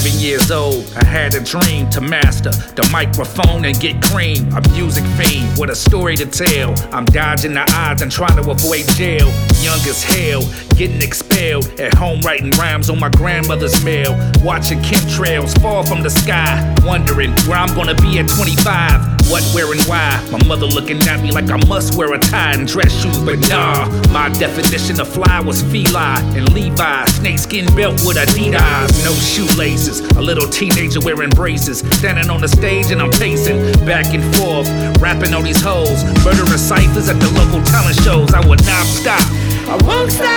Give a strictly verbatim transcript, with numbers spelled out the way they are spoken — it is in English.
eleven years old, I had a dream to master the microphone and get cream. A music fiend with a story to tell. I'm dodging the odds and trying to avoid jail. Young as hell, getting expelled. At home writing rhymes on my grandmother's mail. Watching chemtrails fall from the sky. Wondering where I'm gonna be at twenty-five. What, where, and why? My mother looking at me like I must wear a tie and dress shoes, but nah. My definition of fly was Feli and Levi. Snakeskin belt with Adidas, no shoelaces. A little teenager wearing braces. Standing on the stage and I'm pacing back and forth, rapping on these hoes. Murderous ciphers at the local talent shows. I would not stop. I won't stop.